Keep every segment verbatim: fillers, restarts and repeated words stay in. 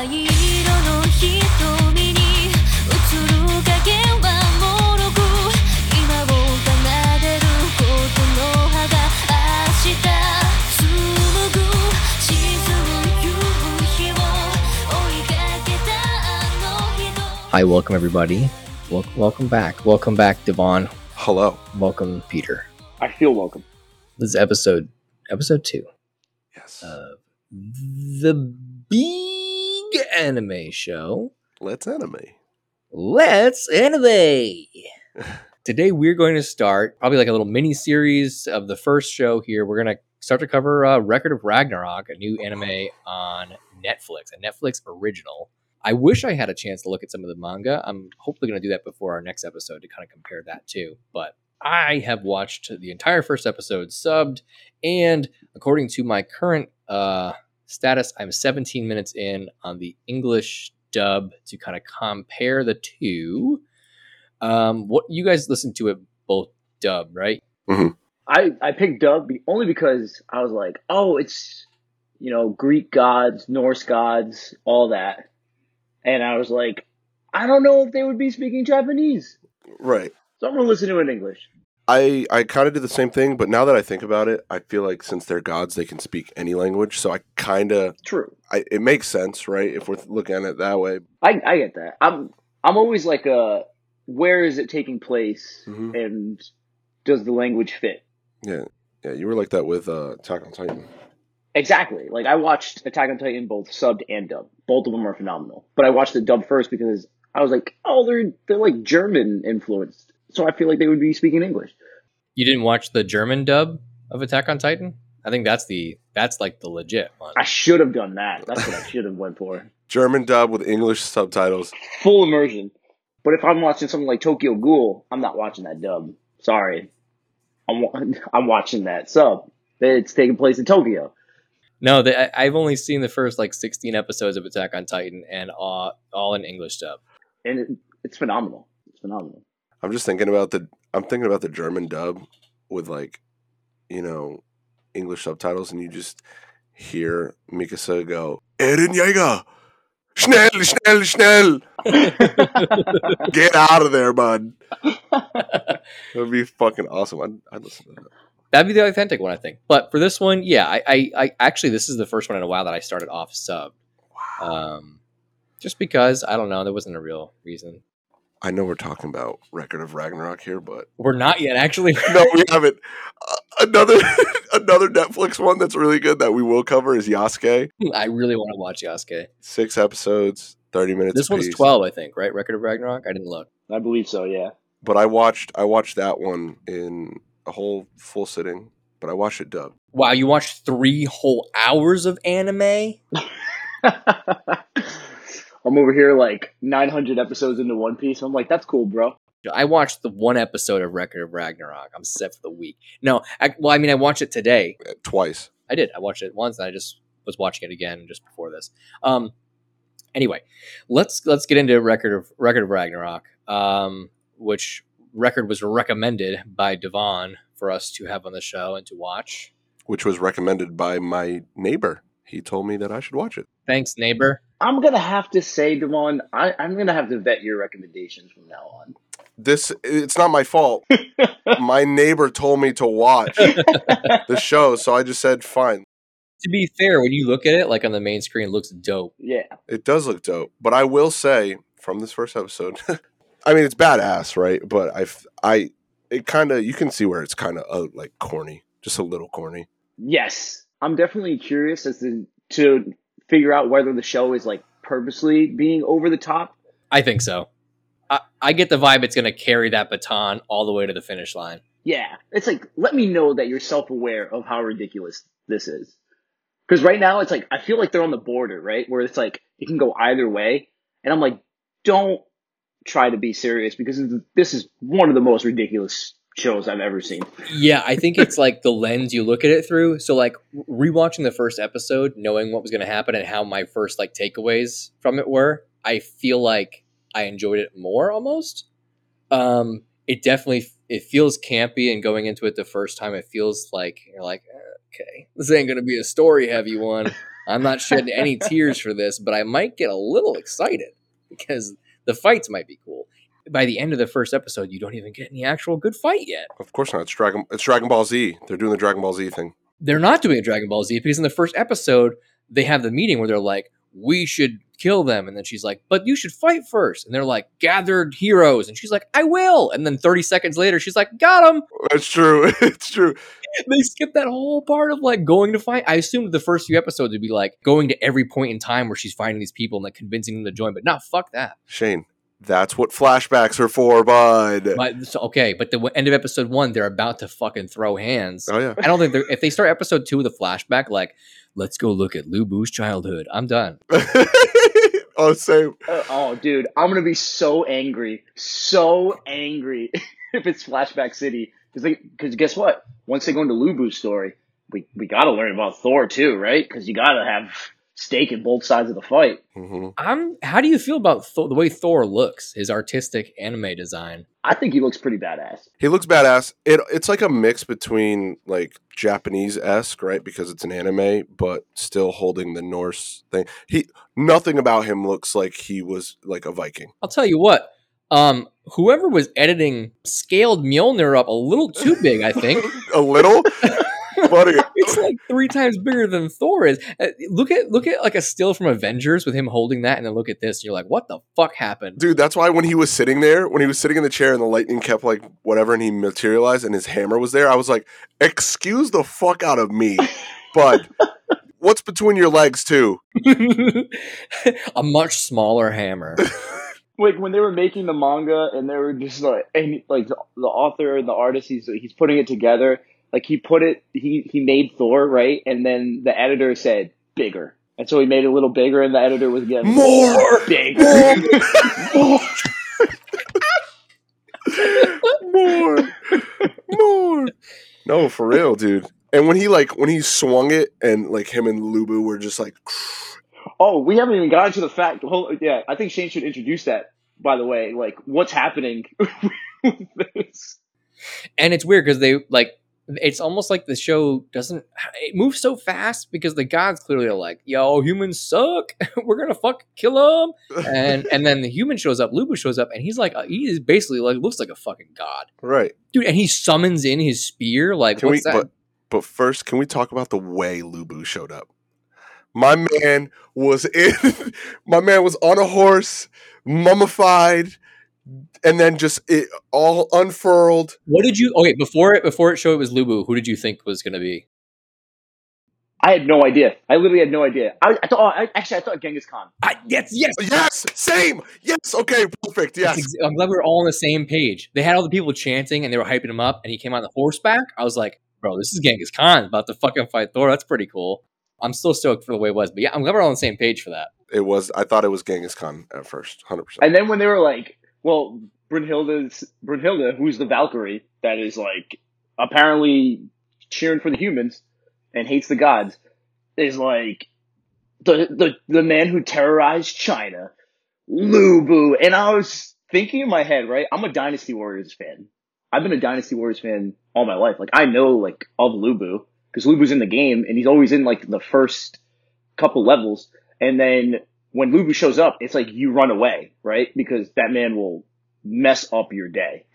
い色の瞳に映る影はもろく今を奏でることの葉が明日紡ぐ沈む夕日を追いかけたあの日の Hi, welcome everybody. Wel- welcome back. Welcome back, Devon. Hello. Welcome, Peter. I feel welcome. This is episode episode two Yes. of the big anime show. Let's anime. Let's anime. Today we're going to start probably like a little mini series of the first show here. We're going to start to cover uh, Record of Ragnarok, a new anime on Netflix, a Netflix original. I wish I had a chance to look at some of the manga. I'm hopefully going to do that before our next episode to kind of compare that too. But I have watched the entire first episode subbed, and according to my current uh, status, I'm seventeen minutes in on the English dub to kind of compare the two. Um, what you guys listened to it both dub, right? Mm-hmm. I, I picked dub be- only because I was like, oh, it's, you know, Greek gods, Norse gods, all that. And I was like, I don't know if they would be speaking Japanese. Right. So I'm going to listen to it in English. I, I kind of did the same thing, but now that I think about it, I feel like since they're gods, they can speak any language. So I kind of, True. I, it makes sense, right? If we're looking at it that way. I, I get that. I'm I'm always like, uh, where is it taking place, Mhm. and does the language fit? Yeah. Yeah. You were like that with uh, Attack on Titan. Exactly. Like, I watched Attack on Titan both subbed and dubbed. Both of them are phenomenal. But I watched the dub first because I was like, oh, they're they're like German influenced. So I feel like they would be speaking English. You didn't watch the German dub of Attack on Titan? I think that's the that's like the legit one. I should have done that. That's what I should have went for. German dub with English subtitles. Full immersion. But if I'm watching something like Tokyo Ghoul, I'm not watching that dub. Sorry. I'm wa- I'm watching that sub. It's taking place in Tokyo. No, they, I, I've only seen the first like sixteen episodes of Attack on Titan, and all, all in English dub. And it, it's phenomenal. It's phenomenal. I'm just thinking about the, I'm thinking about the German dub with like, you know, English subtitles, and you just hear Mikasa go, Eren Jaeger! Schnell, schnell, schnell! Get out of there, bud. That would be fucking awesome. I'd, I'd listen to that. That'd be the authentic one, I think. But for this one, yeah, I, I, I actually this is the first one in a while that I started off sub. Wow. Um, just because I don't know, there wasn't a real reason. I know we're talking about Record of Ragnarok here, but We're not yet, actually. no, we haven't. Uh, another another Netflix one that's really good that we will cover is Yasuke. I really want to watch Yasuke. Six episodes, thirty minutes. This one's apiece. twelve, I think, right? Record of Ragnarok. I didn't look. I believe so, yeah. But I watched I watched that one in a whole full sitting, but I watched it dubbed. Wow, you watched three whole hours of anime? I'm over here like nine hundred episodes into One Piece. I'm like, that's cool, bro. I watched the one episode of Record of Ragnarok. I'm set for the week. No, I, well, I mean, I watched it today. Uh, Twice. I did. I watched it once, and I just was watching it again just before this. Um. Anyway, let's let's get into Record of Record of Ragnarok, um, which Record was recommended by Devon for us to have on the show and to watch. Which was recommended by my neighbor. He told me that I should watch it. Thanks, neighbor. I'm going to have to say, Devon, I, I'm going to have to vet your recommendations from now on. This it's not my fault. My neighbor told me to watch the show, so I just said fine. To be fair, when you look at it, like on the main screen, it looks dope. Yeah. It does look dope, but I will say from this first episode, I mean it's badass, right? But I, I, it kind of you can see where it's kind of uh, like corny, just a little corny. Yes. I'm definitely curious as to, to figure out whether the show is like purposely being over the top. I think so. I, I get the vibe it's going to carry that baton all the way to the finish line. Yeah. It's like, let me know that you're self-aware of how ridiculous this is. Because right now it's like, I feel like they're on the border, right? Where it's like, it can go either way. And I'm like, don't try to be serious because this is one of the most ridiculous shows I've ever seen. Yeah, I think it's like the lens you look at it through. So like rewatching the first episode, knowing what was going to happen and how my first like takeaways from it were, I feel like I enjoyed it more almost. Um, it definitely, it feels campy, and going into it the first time, it feels like, you're like, okay, this ain't going to be a story heavy one. I'm not shedding any tears for this, but I might get a little excited because the fights might be cool. By the end of the first episode, you don't even get any actual good fight yet. Of course not. It's Dragon. It's Dragon Ball Z. They're doing the Dragon Ball Z thing. They're not doing a Dragon Ball Z because in the first episode, they have the meeting where they're like, we should kill them. And then she's like, but you should fight first. And they're like, gathered heroes. And she's like, I will. And then thirty seconds later, she's like, got him. That's true. It's true. They skip that whole part of like going to fight. I assumed the first few episodes would be like going to every point in time where she's fighting these people and like convincing them to join. But no, fuck that. Shane, that's what flashbacks are for, bud. But, so, okay, but the end of episode one, they're about to fucking throw hands. Oh, yeah. I don't think they're, if they start episode two with a flashback, like, let's go look at Lu Bu's childhood, I'm done. Oh, same. Uh, oh, dude, I'm gonna be so angry, so angry if it's Flashback City. Because guess what? Once they go into Lu Bu's story, we we gotta learn about Thor too, right? Because you gotta have stake in both sides of the fight. Mm-hmm. I'm. How do you feel about Thor, the way Thor looks? His artistic anime design. I think he looks pretty badass. He looks badass. It it's like a mix between like Japanese-esque, right? Because it's an anime, but still holding the Norse thing. He nothing about him looks like he was like a Viking. I'll tell you what. Um, whoever was editing scaled Mjolnir up a little too big. I think A little, buddy. it's like three times bigger than Thor is. Uh, look at look at like a still from Avengers with him holding that, and then look at this. And you're like, what the fuck happened? Dude, that's why when he was sitting there, when he was sitting in the chair and the lightning kept like whatever and he materialized and his hammer was there, I was like, excuse the fuck out of me, bud. What's between your legs too? A much smaller hammer. Like when they were making the manga and they were just like, and like the, the author and the artist, he's he's putting it together. Like he put it, he he made Thor, right, and then the editor said bigger, and so he made it a little bigger, and the editor was again More, bigger, more, more, more. No, for real, dude. And when he like when he swung it, and like him and Lu Bu were just like. Oh, we haven't even gotten to the fact. Hold, yeah, I think Shane should introduce that. By the way, like what's happening with this? And it's weird because they like it's almost like the show doesn't it moves so fast because the gods clearly are like, yo, humans suck. We're gonna fuck kill them. And and then the human shows up, Lu Bu shows up, and he's like, he is basically like looks like a fucking god, Right, dude. And he summons in his spear. Like, can we? what's that? But but first, can we talk about the way Lu Bu showed up? My man was in. My man was on a horse, mummified, and then just it all unfurled. What did you? Okay, before it before it showed it was Lu Bu, who did you think was gonna be? I had no idea. I literally had no idea. I, I thought. Oh, I, actually, I thought Genghis Khan. I, yes, yes. Yes, same. Yes, okay, perfect. Yes, Ex- I'm glad we were all on the same page. They had all the people chanting and they were hyping him up, and he came on the horseback. I was like, bro, this is Genghis Khan about to fucking fight Thor. That's pretty cool. I'm still stoked for the way it was, but yeah, I'm glad we're all on the same page for that. it was. I thought it was Genghis Khan at first, hundred percent. And then when they were like, well, Brunhilde's Brunhilde, who's the Valkyrie, that is like apparently cheering for the humans and hates the gods, is like the the the man who terrorized China, Lu Bu. And I was thinking in my head, right? I'm a Dynasty Warriors fan. I've been a Dynasty Warriors fan all my life. Like I know like of Lu Bu because Lu Bu's in the game and he's always in like the first couple levels. And then when Lu Bu shows up, it's like you run away, right? Because that man will mess up your day.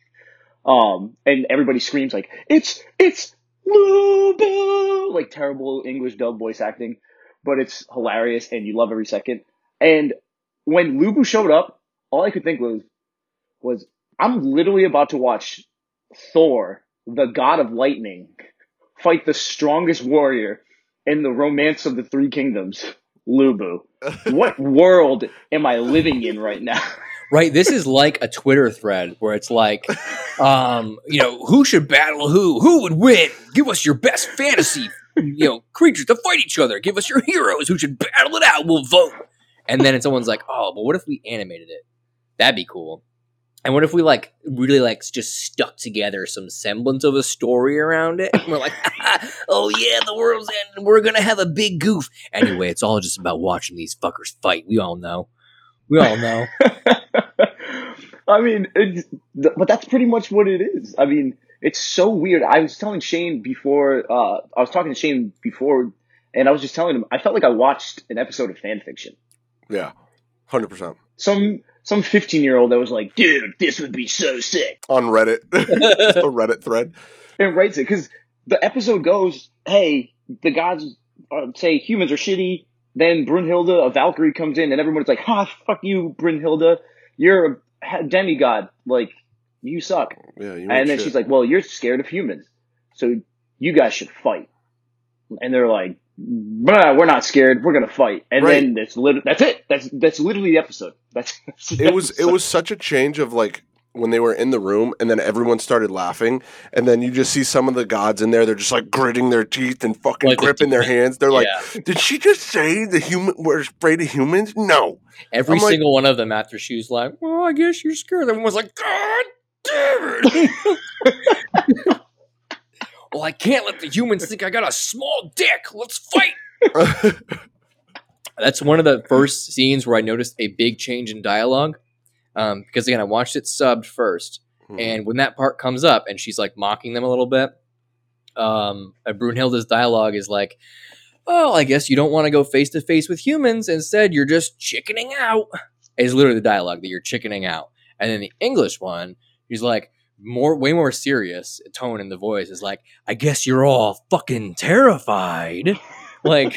Um, and everybody screams like, it's, it's Lu Bu! Like terrible English dub voice acting, but it's hilarious and you love every second. And when Lu Bu showed up, all I could think was, was I'm literally about to watch Thor, the god of lightning, fight the strongest warrior in the romance of the three kingdoms, Lu Bu. What world am I living in right now? Right, this is like a Twitter thread where it's like, um, you know, who should battle who? Who would win? Give us your best fantasy, you know, creatures to fight each other. Give us your heroes who should battle it out. We'll vote. And then someone's like, oh, but what if we animated it? That'd be cool. And what if we like really like just stuck together some semblance of a story around it? And we're like, oh yeah, the world's ending. We're gonna have a big goof. Anyway, it's all just about watching these fuckers fight. We all know. We all know. I mean, it's, but that's pretty much what it is. I mean, it's so weird. I was telling Shane before, uh, I was talking to Shane before And I was just telling him, I felt like I watched an episode of fan fiction. Yeah, one hundred percent. Some some fifteen year old that was like, dude, this would be so sick. On Reddit, a Reddit thread. And writes it because the episode goes, hey, the gods uh, say humans are shitty. Then Brunhilde, a Valkyrie, comes in, and everyone's like, "Ha, fuck you, Brunhilde. You're a demigod. Like, you suck." Yeah, you And then shit. she's like, "Well, you're scared of humans, so you guys should fight." And they're like, "Bah, we're not scared. We're gonna fight." And Right. then that's lit- that's it. That's that's literally the episode. That's, that's the It was it episode. was such a change of like when they were in the room and then everyone started laughing and then you just see some of the gods in there, they're just like gritting their teeth and fucking Like the gripping their demon. hands. They're like, Yeah. did she just say the human we're afraid of humans? No. Every I'm like- single one of them after she was like, well, I guess you're scared. Everyone was like, God damn it. Well, I can't let the humans think I got a small dick. Let's fight. That's one of the first scenes where I noticed a big change in dialogue. Um, because again, I watched it subbed first. And when that part comes up and she's like mocking them a little bit, um, uh, Brunhilde's dialogue is like, oh, I guess you don't want to go face to face with humans. Instead, you're just chickening out. Is literally the dialogue that you're chickening out. And then the English one, he's like, more, way more serious tone in the voice is like, I guess you're all fucking terrified. Like,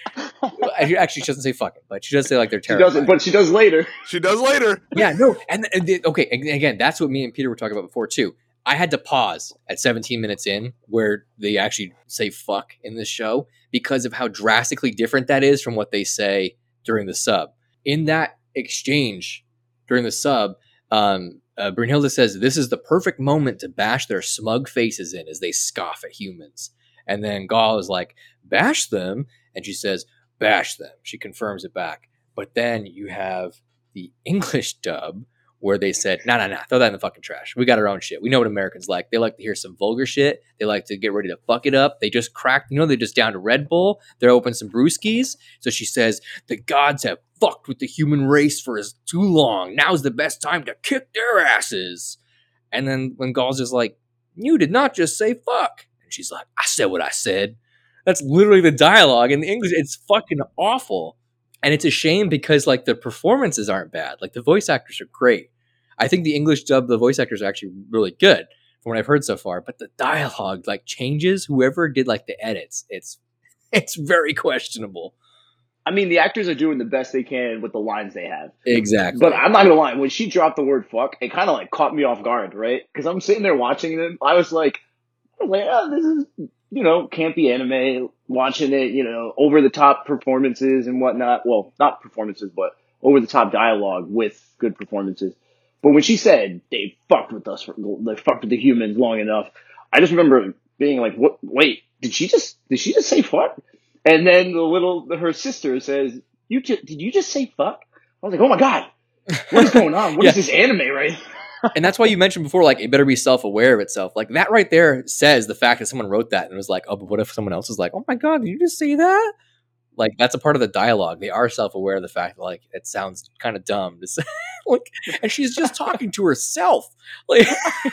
actually, she doesn't say fucking, but she does say like they're She terrified. doesn't, but she does later. She does later. Yeah, no, and, and the- okay, and again, that's what me and Peter were talking about before too. I had to pause at seventeen minutes in where they actually say fuck in this show because of how drastically different that is from what they say during the sub. In that exchange during the sub, um, uh, Brunhilde says, this is the perfect moment to bash their smug faces in as they scoff at humans. And then Gaul is like, bash them? And she says, bash them. She confirms it back. But then you have the English dub where they said, nah, nah, nah, throw that in the fucking trash. We got our own shit. We know what Americans like. They like to hear some vulgar shit. They like to get ready to fuck it up. They just cracked, you know, they just down to Red Bull. They're open some brewskis. So she says, the gods have fucked with the human race for as too long. Now's the best time to kick their asses. And then when Gaul's just like, you did not just say fuck. And she's like, I said what I said. That's literally the dialogue in the English. It's fucking awful. And it's a shame because like the performances aren't bad. Like the voice actors are great. I think the English dub, the voice actors are actually really good from what I've heard so far. But the dialogue like changes. Whoever did like the edits, it's it's very questionable. I mean, the actors are doing the best they can with the lines they have. Exactly. But I'm not gonna lie, when she dropped the word "fuck," it kind of like caught me off guard, right? Because I'm sitting there watching it, I was like, I was like, oh, this is, you know, campy anime. Watching it, you know, over the top performances and whatnot. Well, not performances, but over the top dialogue with good performances. But when she said they fucked with us, for, they fucked with the humans long enough, I just remember being like, "What? Wait, did she just did she just say fuck?" And then the little her sister says, "You just did you just say fuck?" I was like, "Oh my god, what is going on? What is Yeah. this anime, right?" And that's why you mentioned before, like, it better be self-aware of itself. Like, that right there says the fact that someone wrote that and was like, oh, but what if someone else is like, oh my God, did you just say that? Like, that's a part of the dialogue. They are self-aware of the fact that, like, it sounds kind of dumb to say. Like, and she's just talking to herself. Like,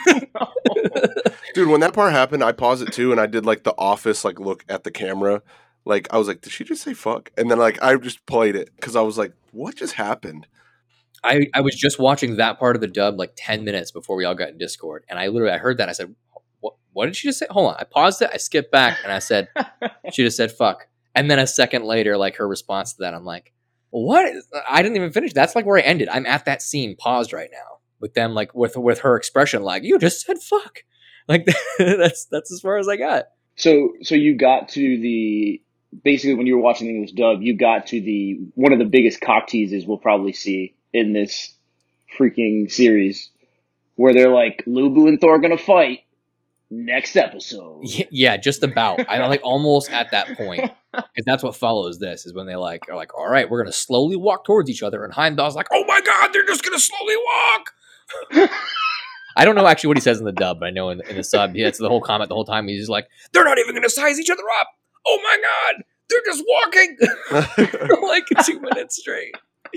Dude, when that part happened, I paused it too and I did like the office like look at the camera. Like I was like, did she just say fuck? And then like I just played it because I was like, what just happened? I, I was just watching that part of the dub like ten minutes before we all got in Discord. And I literally, I heard that. And I said, what, what did she just say? Hold on. I paused it. I skipped back and I said, she just said fuck. And then a second later, like her response to that, I'm like, what? I didn't even finish. That's like where I ended. I'm at that scene paused right now with them, like with, with her expression, like you just said fuck. Like that's, that's as far as I got. So, so you got to the basically when you were watching the English dub, you got to the one of the biggest cock teases we'll probably see in this freaking series, where they're like, Lubu and Thor are gonna fight next episode. Y- Yeah, just about. I'm like almost at that point because that's what follows this is when they like are like, all right, we're gonna slowly walk towards each other, and Heimdall's like, oh my God, they're just gonna slowly walk. I don't know actually what he says in the dub, but I know in, in the sub, yeah, it's the whole comment the whole time. He's just like, they're not even gonna size each other up. Oh my God, they're just walking for like two minutes straight.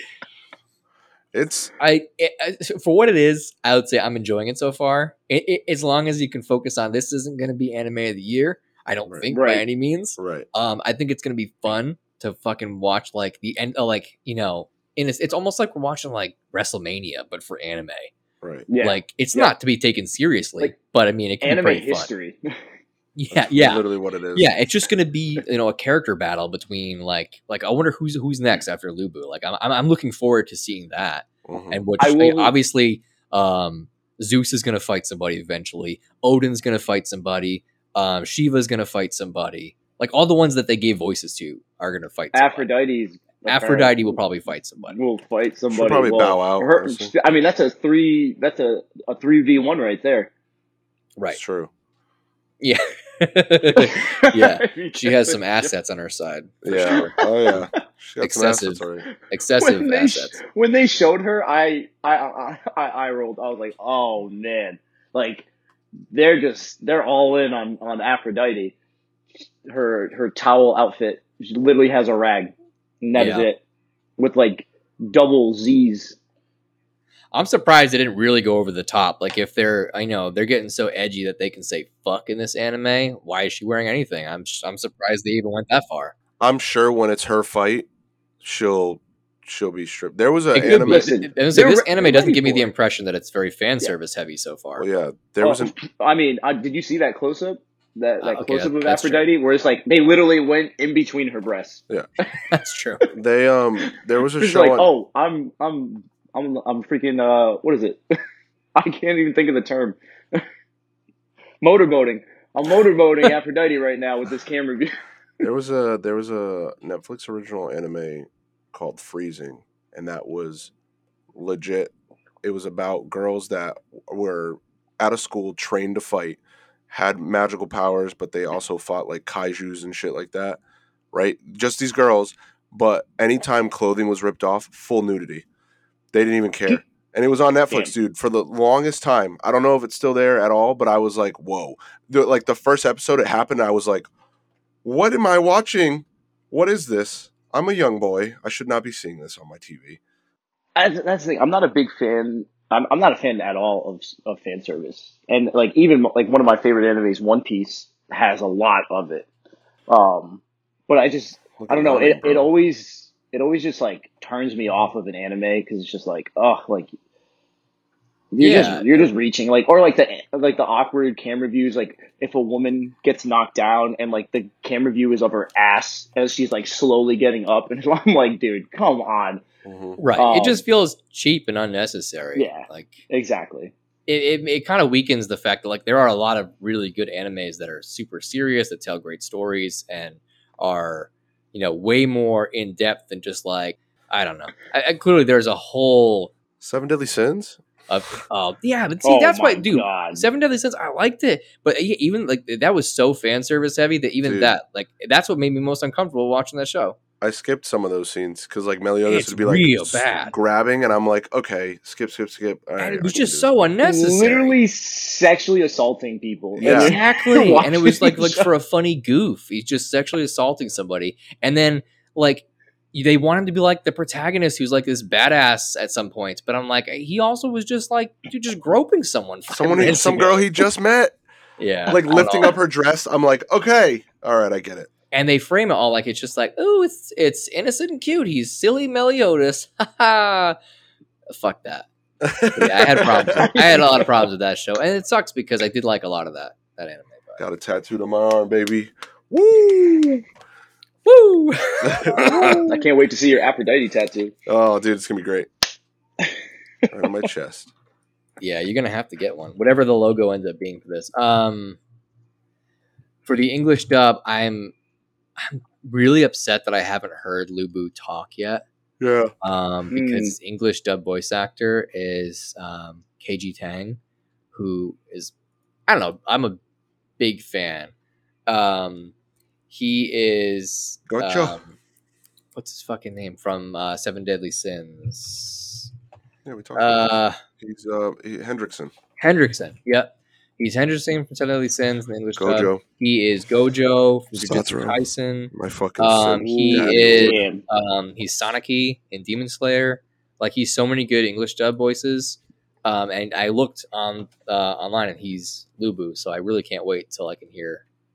It's I it, for what it is, I would say I'm enjoying it so far. It, it, as long as you can focus on this isn't going to be anime of the year, I don't Right. think by Right. any means. Right. Um, I think it's gonna be fun to fucking watch like the end, uh, like you know, in a, it's almost like we're watching like WrestleMania, but for anime. Right. Yeah. Like it's Yeah. not to be taken seriously, Like, but I mean, it can be Anime pretty fun. history. Yeah, That's yeah. literally what it is. Yeah, it's just gonna be you know a character battle between like like I wonder who's who's next after Lubu. Like I'm I'm, I'm looking forward to seeing that, Mhm. and which I will- obviously um, Zeus is gonna fight somebody eventually. Odin's gonna fight somebody. Um, Shiva's gonna fight somebody. Like all the ones that they gave voices to are gonna fight. Somebody. Aphrodite's Aphrodite will probably fight somebody. will fight somebody. probably Well, bow out, her- honestly. I mean, that's a three. That's a a three v one right there. Right? It's true. Yeah. Yeah. She has some assets on her side. For Yeah. Sure. Oh yeah. She got Excessive. some assets already. Excessive when they assets. sh- when they showed her, I I, I I I rolled. I was like, oh man, like they're just they're all in on on Aphrodite. Her her towel outfit. She literally has a rag, and that is Yeah. it, with like double Z's. I'm surprised they didn't really go over the top. Like if they're, I know they're getting so edgy that they can say "fuck" in this anime. Why is she wearing anything? I'm I'm surprised they even went that far. I'm sure when it's her fight, she'll she'll be stripped. There was an It could anime. be- Listen, it- it was like, they're this re- anime they're doesn't ready give me for the it. impression that it's very fan service heavy so far. Oh yeah, there was Oh, an I mean, uh, did you see that close up? That, that Uh, okay, close up that- of that's true. Aphrodite, where it's like they literally went in between her breasts. That's true. they um there was a It's show like, on, oh, I'm, I'm, I'm, I'm freaking. Uh, what is it? I can't even think of the term. Motorboating. I'm motorboating Aphrodite right now with this camera view. there was a there was a Netflix original anime called Freezing, and that was legit. It was about girls that were out of school, trained to fight, had magical powers, but they also fought like kaijus and shit like that. Right? Just these girls, but anytime clothing was ripped off, full nudity. They didn't even care. And it was on Netflix, dude, for the longest time. I don't know if it's still there at all, but I was like, whoa. The, like the first episode it happened, I was like, what am I watching? What is this? I'm a young boy. I should not be seeing this on my T V. That's, that's the thing. I'm not a big fan. I'm, I'm not a fan at all of of fan service. And like even like one of my favorite animes, One Piece, has a lot of it. Um, but I just Look I don't at know. Nami, It it bro. always it always just like turns me off of an anime because it's just like oh like you're Yeah. just you're just reaching like or like the like the awkward camera views like if a woman gets knocked down and like the camera view is of her ass as she's like slowly getting up and I'm like dude come on Mhm. Right. Um, it just feels cheap and unnecessary. Yeah. Like exactly it, it, it kind of weakens the fact that like there are a lot of really good animes that are super serious that tell great stories and are you know way more in depth than just like I don't know. I, I, clearly, there's a whole Seven Deadly Sins? of uh, yeah, but see Oh that's why, my dude. God. Seven Deadly Sins, I liked it, but yeah, even like that was so fan service heavy that even Dude. that like that's what made me most uncomfortable watching that show. I skipped some of those scenes because like Meliodas It's would be like real s- bad. grabbing, and I'm like, okay, skip, skip, skip. All right, And it I was can just do so this. unnecessary. literally sexually assaulting people. And Yeah. you're Exactly. And it was like watching like the for a funny goof. He's just sexually assaulting somebody. And then like they want him to be like the protagonist who's like this badass at some points. But I'm like, he also was just like dude, just groping someone. five Someone, he, minutes some ago. girl he just met, Yeah. like I don't lifting know. up her dress. I'm like, okay, all right, I get it. And they frame it all like it's just like, oh, it's it's innocent and cute. He's silly Meliodas. Ha ha. Fuck that. Yeah, I had problems. I had a lot of problems with that show. And it sucks because I did like a lot of that that anime. But. Got a tattooed on my arm, baby. Woo! Woo! I can't wait to see your Aphrodite tattoo. Oh, dude, it's gonna be great. Right on my chest. Yeah, you're gonna have to get one, whatever the logo ends up being for this. Um, for the English dub, I'm I'm really upset that I haven't heard Lubu talk yet. Yeah. Um, Hmm. because his English dub voice actor is um, K G Tang, who is I don't know. I'm a big fan. Um, he is Gotcha. um, what's his fucking name from uh, Seven Deadly Sins? Yeah, we talked about Uh. this. He's uh he, Hendrickson. Hendrickson. Yep. He's Hendrickson from Seven Deadly Sins in the English dub. Gojo. He is Gojo from Jujutsu Satoru. Kaisen. My fucking Um, son. he Daddy. is Damn. um, he's Soniki in Demon Slayer. Like he's so many good English dub voices. Um, and I looked on uh, online and he's Lubu, so I really can't wait till I can hear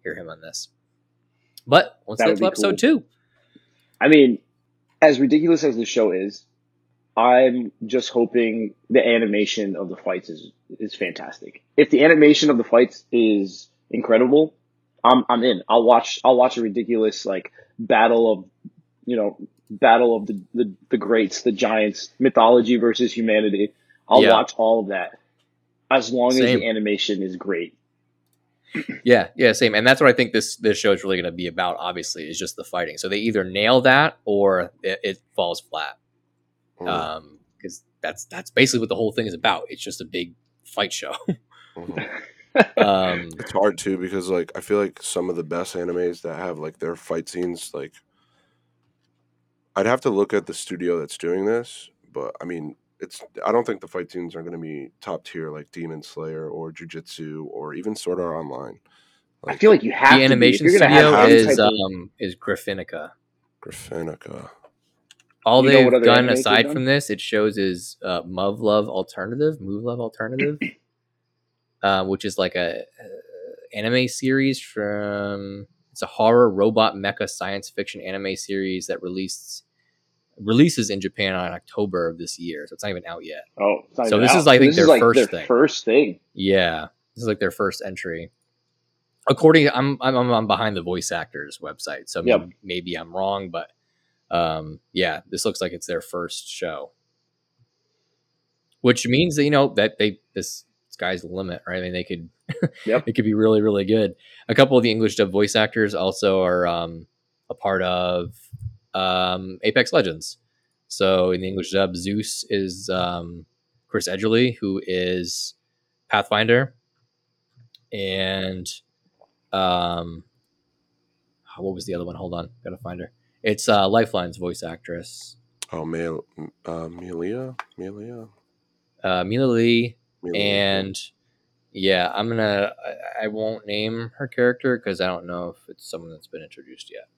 hear him on this. But let's That get would to be episode cool. two. I mean, as ridiculous as the show is, I'm just hoping the animation of the fights is is fantastic. If the animation of the fights is incredible, I'm I'm in. I'll watch I'll watch a ridiculous like battle of you know battle of the the, the greats, the giants, mythology versus humanity. I'll Yeah. watch all of that as long as Same. the animation is great. Yeah, yeah, same. And that's what I think this this show is really going to be about. Obviously, is just the fighting. So they either nail that or it, it falls flat. Mhm. Um, because that's that's basically what the whole thing is about. It's just a big fight show. Mhm. um, It's hard too because like I feel like some of the best animes that have like their fight scenes like I'd have to look at the studio that's doing this, but I mean it's I don't think the fight scenes are going to be top tier like Demon Slayer or Jujutsu or even Sword Art Online. I feel like you have the to animation be. If you're gonna studio have any is type of, um is Griffinica. Griffinica. All You know what they've other done animes they've aside done? from this, it shows is uh, Move Love Alternative, Move Love Alternative, uh, which is like a, a anime series from. It's a horror robot mecha science fiction anime series that released releases in Japan on October of this year, so it's not even out yet. oh, it's not So even this out. is, I think, this their is like first their thing. first thing. Yeah, this is like their first entry. According, I'm I'm I'm behind the voice actors website, so Yep. maybe, maybe I'm wrong, but um, yeah, this looks like it's their first show, which means that you know that they this sky's the limit, right? I mean, they could, Yep. it could be really really good. A couple of the English dub voice actors also are um, a part of um, Apex Legends. So in the English dub, Zeus is um, Chris Edgerly, who is Pathfinder, and um, what was the other one? Hold on, gotta find her. It's uh, Lifeline's voice actress, Oh, Mel, uh, Melia, Melia, uh, Mila Lee, Melia. and yeah, I'm gonna. I, I won't name her character because I don't know if it's someone that's been introduced yet,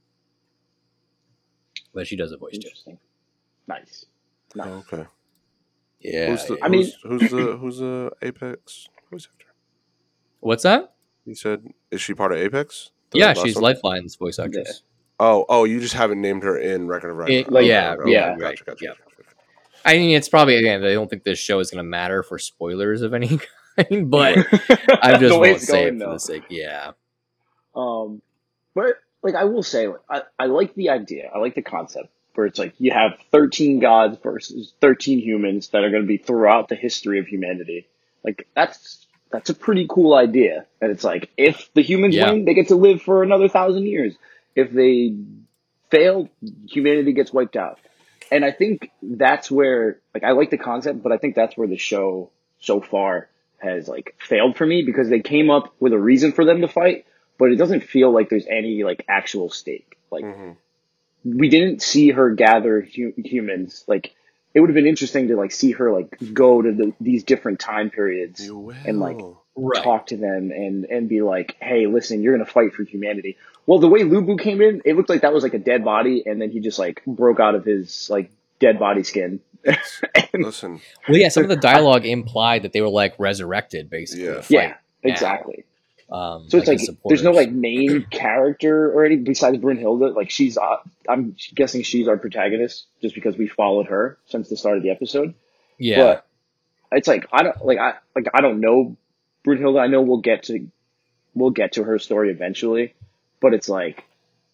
but she does a voice too. Interesting. Nice. Nice. Oh, okay. Yeah. Who's the, yeah. I mean- who's, who's the who's the Apex voice actor? What's that? You said is she part of Apex? The Yeah, last she's one? Lifeline's voice actress. Oh, oh, you just haven't named her in Record of Ragnarok. It- Okay, yeah, okay, yeah, gotcha, right, gotcha, yeah. gotcha, gotcha. I mean, it's probably again. They don't think this show is going to matter for spoilers of any kind, but I just The way won't it's say going, it for though. the sake. Yeah, Um, but like I will say, like, I, I like the idea. I like the concept where it's like you have thirteen gods versus thirteen humans that are going to be throughout the history of humanity. Like that's that's a pretty cool idea. And it's like if the humans Yeah. win, they get to live for another thousand years. If they fail, humanity gets wiped out. And I think that's where like I like the concept, but I think that's where the show so far has like failed for me because they came up with a reason for them to fight, but it doesn't feel like there's any like actual stake. Like Mhm. we didn't see her gather hu- humans. Like it would have been interesting to like see her like go to the, these different time periods You will. and like right. talk to them and and be like, hey, listen, you're gonna fight for humanity. Well, the way Lubu came in, it looked like that was like a dead body, and then he just like broke out of his like dead body skin. And- Listen, Well, yeah, some of the dialogue implied that they were like resurrected, basically. Yeah. to fight yeah, now. exactly. Um, So it's like his there's no supporters. like main character or anything besides Brunhilde. Like she's, uh, I'm guessing she's our protagonist just because we followed her since the start of the episode. yeah, But it's like I don't like I like I don't know Brunhilde. I know we'll get to we'll get to her story eventually, but it's like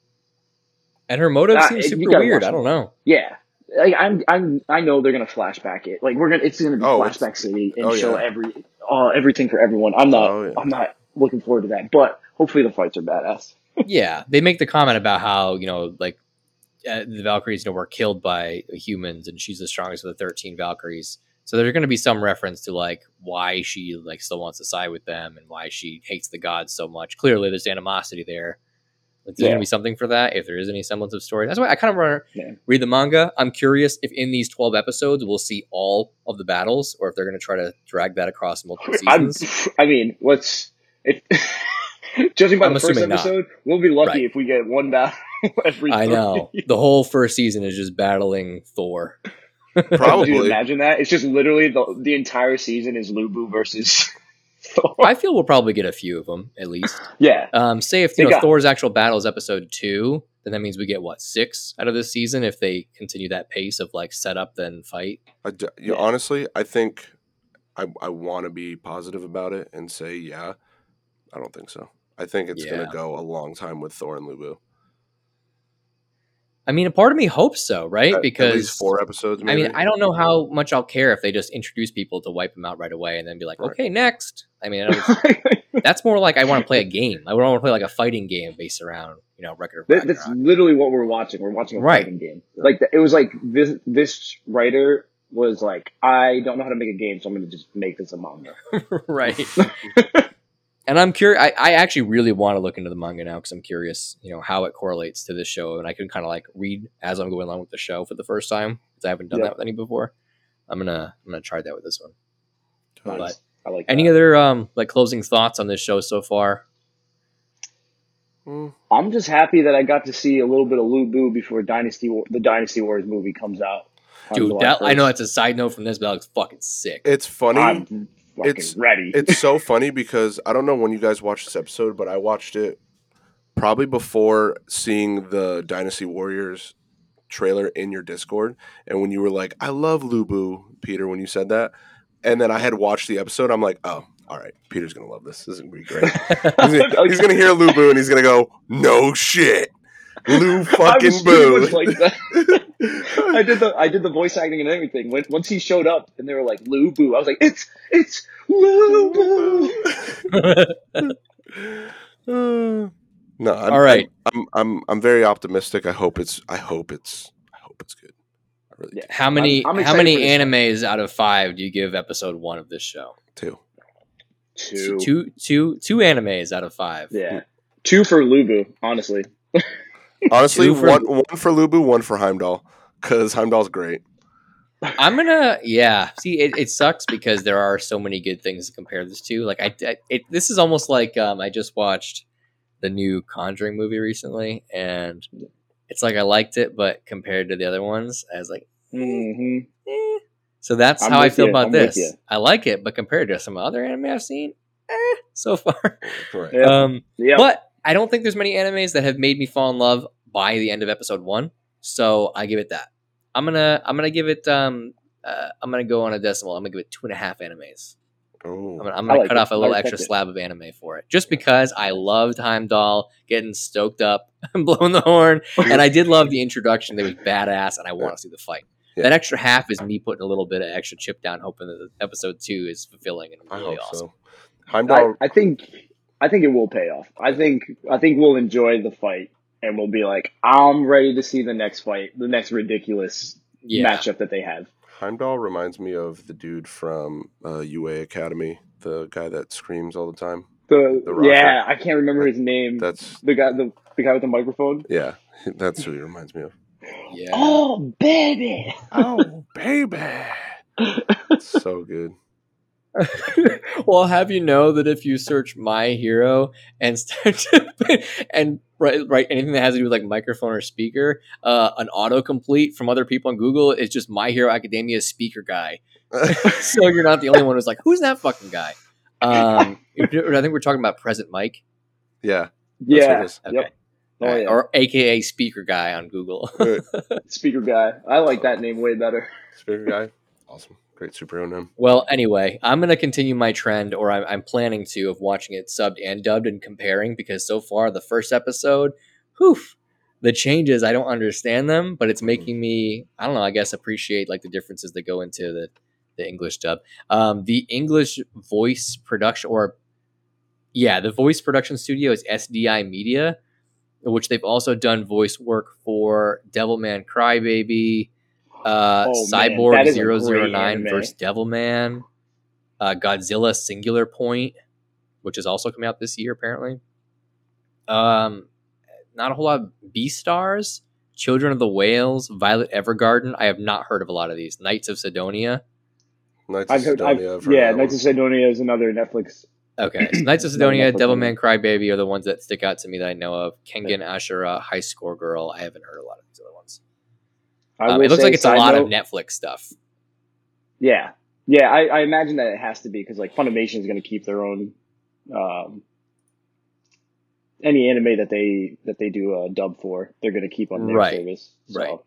and her motive Ah, seems you super gotta weird. watch I don't know. yeah. Like I'm, I'm, I know they're gonna flashback it. Like we're gonna, it's gonna be Oh, it's- flashback city and oh, show yeah. every, uh, everything for everyone. I'm not, Oh, yeah. I'm not looking forward to that. But hopefully the fights are badass. Yeah, they make the comment about how you know, like uh, the Valkyries, you know, were killed by humans, and she's the strongest of the thirteen Valkyries. So there's going to be some reference to like why she like still wants to side with them and why she hates the gods so much. Clearly, there's animosity there. Like, there's Yeah. going to be something for that if there is any semblance of story. That's why I kind of want to Yeah. read the manga. I'm curious if in these twelve episodes we'll see all of the battles, or if they're going to try to drag that across multiple I'm, seasons. I mean, let's, if, judging by I'm the first assuming not. episode, we'll be lucky Right. if we get one battle every I three. know the whole first season is just battling Thor. Dude, probably. imagine that. It's just literally the, the entire season is Lubu versus So, I feel we'll probably get a few of them at least. yeah, Um, say if They you know got- Thor's actual battle is episode two, then that means we get what six out of this season if they continue that pace of like set up then fight. I d- you Yeah. honestly, I think I I want to be positive about it and say yeah. I don't think so. I think it's Yeah. gonna go a long time with Thor and Lubu. I mean, a part of me hopes so, right? At- because at least four episodes. I Maybe. mean, I don't know how much I'll care if they just introduce people to wipe them out right away and then be like, Right. okay, next. I mean, I don't, that's more like I want to play a game. I want to play like a fighting game based around, you know, Record of That- that's Ragnarok. literally what we're watching. We're watching a Right. fighting game. Like it was like this. This writer was like, I don't know how to make a game, so I'm going to just make this a manga. Right. And I'm curious. I, I actually really want to look into the manga now because I'm curious, you know, how it correlates to this show, and I can kind of like read as I'm going along with the show for the first time because I haven't done Yeah. that with any before. I'm gonna I'm gonna try that with this one. Nice. But I like. any that. other um like closing thoughts on this show so far? Mm, I'm just happy that I got to see a little bit of Lu Bu before Dynasty War- the Dynasty Wars movie comes out. on Dude, July that, I know first. that's a side note from this, but that looks fucking sick. it's funny. I'm fucking It's- ready. It's so funny because I don't know when you guys watched this episode, but I watched it probably before seeing the Dynasty Warriors trailer in your Discord. And when you were like, I love Lubu, Peter, when you said that. And then I had watched the episode, I'm like, oh, all right, Peter's going to love this. This is going to be great. He's gonna, he's gonna hear Lubu and he's going to go, no shit. Lu I fucking was pretty much boo. like that. I did the I did the voice acting and everything. When, once he showed up and they were like Lu Bu, I was like, it's it's Lu Bu. Uh, no, I'm, All right. I'm, I'm I'm I'm very optimistic. I hope it's I hope it's I hope it's good. I really Yeah. How many I'm- I'm how excited many for this one. animes out of five do you give episode one of this show? do too. Two. Two two two animes out of five. Yeah. Two for Lu Bu, honestly. Honestly, Two for- one one for Lubu, one for Heimdall, because Heimdall's great. I'm gonna, yeah. See, it, it sucks because there are so many good things to compare this to. Like, I, I it, this is almost like um, I just watched the new Conjuring movie recently, and it's like I liked it, but compared to the other ones, I was like, hmm eh. So that's I'm how I with feel you. about I'm with this. you. I like it, but compared to some other anime I've seen, eh, so far. Right. Yeah. Um, Yeah. But I don't think there's many animes that have made me fall in love by the end of episode one. So I give it that. I'm gonna I'm gonna give it um uh, I'm gonna go on a decimal. I'm gonna give it two and a half animes. I'm Oh, gonna, I'm I gonna like cut it. off a I little respect extra it. slab of anime for it, just because I loved Heimdall getting stoked up and blowing the horn, and I did love the introduction. They was badass, and I want to see the fight. Yeah. That extra half is me putting a little bit of extra chip down, hoping that the episode two is fulfilling and I really hope awesome. so. Heimdall. I, I think I think it will pay off. I think I think we'll enjoy the fight and we'll be like, I'm ready to see the next fight, the next ridiculous Yeah, matchup that they have. Heimdall reminds me of the dude from uh, U A Academy, the guy that screams all the time. The, The rocker. yeah, I can't remember his name. That's the guy the, the guy with the microphone. yeah, that's who he reminds me of. yeah. Oh baby. Oh baby, so good. Well, I'll have you know that if you search My Hero and start to and write, write anything that has to do with like microphone or speaker, uh, an autocomplete from other people on Google is just My Hero Academia speaker guy. So you're not the only one who's like, who's that fucking guy? Um, I think we're talking about Present Mike. Yeah, Yeah. it is. Okay. Yep. Oh, All right. yeah. Or A K A speaker guy on Google. Speaker guy. I like that name way better. Speaker guy, awesome, great superhero name. Well, anyway, I'm going to continue my trend, or I'm, I'm planning to, of watching it subbed and dubbed and comparing, because so far the first episode, whew, the changes, I don't understand them, but it's making me, I don't know, I guess appreciate like the differences that go into the, the English dub. Um, the English voice production, or yeah, the voice production studio is S D I Media, which they've also done voice work for Devilman Crybaby, uh, Oh, man, Cyborg that is a zero zero great nine anime. versus Devilman, uh, Godzilla Singular Point, which is also coming out this year apparently. Um, not a whole lot of Beastars, Children of the Whales, Violet Evergarden. I have not heard of a lot of these. Knights of Sidonia. Knights I've of heard, I've, Sidonia, I've heard yeah, that Knights one. of Sidonia is another Netflix. Okay, so Knights of No, Sidonia, Netflix Devilman anime. Crybaby are the ones that stick out to me that I know of. Kengan Ashura, High Score Girl. I haven't heard a lot of these other ones. I Um, will it looks say, like it's a side lot of note- Netflix stuff. Yeah, Yeah, I, I imagine that it has to be because like Funimation is going to keep their own um, any anime that they that they do a dub for. They're going to keep on their Right. service. So, Right.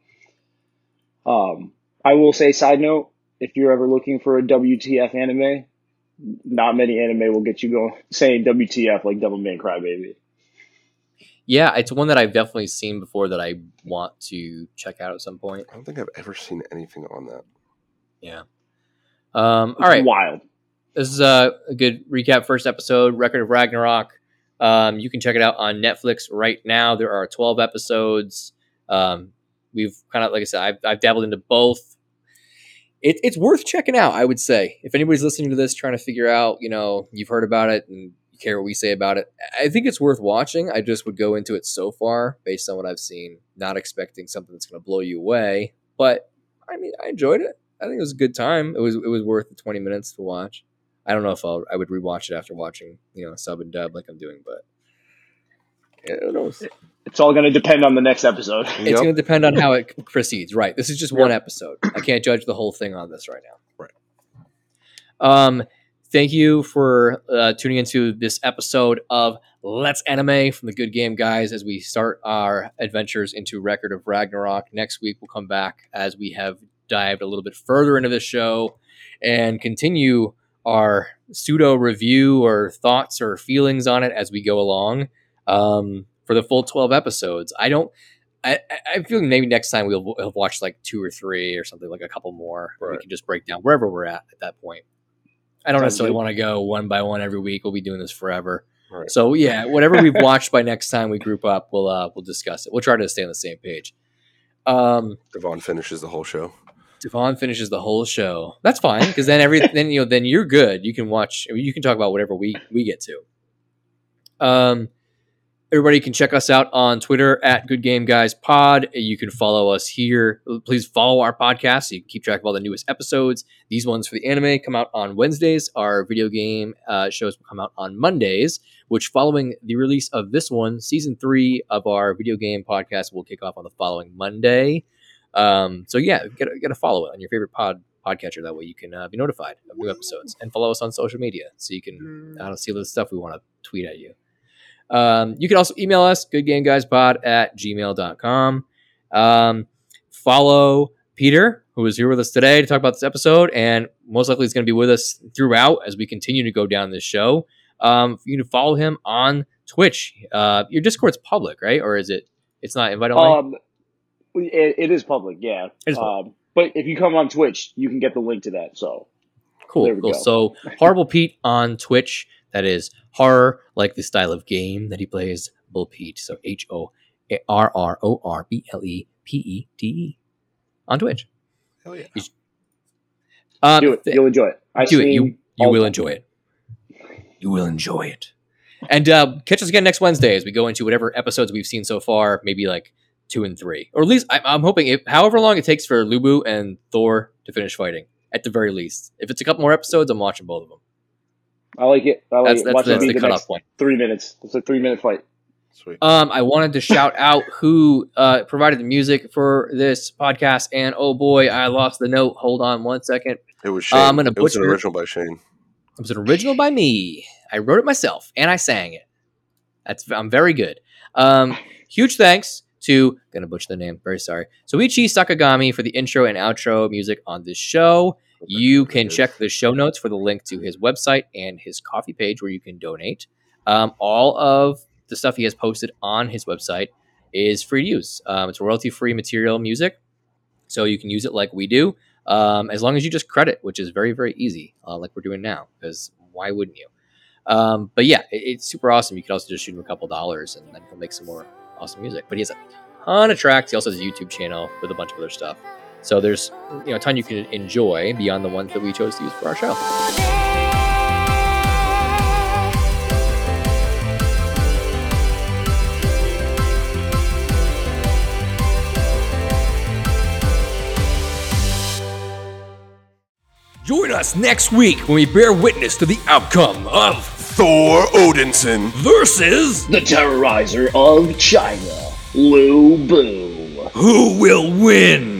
Um, I will say, side note, if you're ever looking for a W T F anime, not many anime will get you going saying W T F like Devilman Crybaby. Yeah, it's one that I've definitely seen before that I want to check out at some point. I don't think I've ever seen anything on that. Yeah. Um, It's all right. wild. This is a, a good recap. First episode, Record of Ragnarok. Um, you can check it out on Netflix right now. There are twelve episodes. Um, we've kind of, like I said, I've, I've dabbled into both. It, it's worth checking out, I would say. If anybody's listening to this, trying to figure out, you know, you've heard about it and you care what we say about it, I think it's worth watching. I just would go into it so far based on what I've seen, not expecting something that's going to blow you away. But I mean, I enjoyed it. I think it was a good time. It was it was worth the twenty minutes to watch. I don't know if I'll I would rewatch it after watching, you know, sub and dub like I'm doing, but yeah, who knows? It's all going to depend on the next episode. It's Yep. going to depend on how it proceeds. Right. This is just one episode. I can't judge the whole thing on this right now. Right. Um, thank you for uh, tuning into this episode of Let's Anime from the Good Game Guys as we start our adventures into Record of Ragnarok. Next week, we'll come back as we have dived a little bit further into this show and continue our pseudo review or thoughts or feelings on it as we go along. Um, for the full twelve episodes. I don't, I, I- I feel maybe next time we'll, we'll watch like two or three or something, like a couple more. We Right. can just break down wherever we're at at that point. I don't Sounds necessarily good. want to go one by one every week. We'll be doing this forever. Right. So yeah, whatever we've watched by next time we group up, we'll, uh, we'll discuss it. We'll try to stay on the same page. Um, Devon finishes the whole show. Devon finishes the whole show. That's fine. Cause then every, then, you know, then you're good. You can watch, you can talk about whatever we, we get to. Um, Everybody can check us out on Twitter at Good Game Guys Pod. You can follow us here. Please follow our podcast so you can keep track of all the newest episodes. These ones for the anime come out on Wednesdays. Our video game uh, shows will come out on Mondays, which following the release of this one, season three of our video game podcast will kick off on the following Monday. Um, so yeah, get a, get a follow it on your favorite pod podcatcher. That way you can uh, be notified of new episodes and follow us on social media so you can I don't see all the stuff we want to tweet at you. Um, you can also email us, goodgameguyspod at gmail dot com. Um, follow Peter, who is here with us today to talk about this episode, and most likely is going to be with us throughout as we continue to go down this show. Um, you can follow him on Twitch. Uh, your Discord's public, right? Or is it, it's not invite only? Um, it, it is public, yeah. It is public. Um, but if you come on Twitch, you can get the link to that. So Cool. There we cool. go. So Horrible Pete on Twitch. That is horror, like the style of game that he plays, Bull Pete. So H O R R O R B L E P E T E on Twitch. Hell yeah. Um, do it. th- You'll enjoy it. I do it. You stream you all will the time. enjoy it. You will enjoy it. And uh, catch us again next Wednesday as we go into whatever episodes we've seen so far, maybe like two and three, or at least I, I'm hoping, if, however long it takes for Lubu and Thor to finish fighting, at the very least. If it's a couple more episodes, I'm watching both of them. I like it. I like That's it. that's, Watch it that's be the the cutoff next point. three minutes. It's a three minute fight. Sweet. Um, I wanted to shout out who uh, provided the music for this podcast, and oh boy, I lost the note. Hold on one second. It was Shane. Uh, I'm gonna it was an butcher- original by Shane. It was an original by me. I wrote it myself, and I sang it. That's I'm very good. Um, huge thanks to gonna butcher the name. Very sorry, Soichi Sakagami for the intro and outro music on this show. You can check the show notes for the link to his website and his coffee page where you can donate. Um, all of the stuff he has posted on his website is free to use. Um, it's royalty-free material music, so you can use it like we do, um, as long as you just credit, which is very, very easy, uh, like we're doing now, because why wouldn't you? Um, but yeah, it, it's super awesome. You could also just shoot him a couple dollars, and then he'll make some more awesome music. But he has a ton of tracks. He also has a YouTube channel with a bunch of other stuff. So there's you know a ton you can enjoy beyond the ones that we chose to use for our show. Join us next week when we bear witness to the outcome of Thor Odinson. versus The terrorizer of China, Lu Bu. who will win.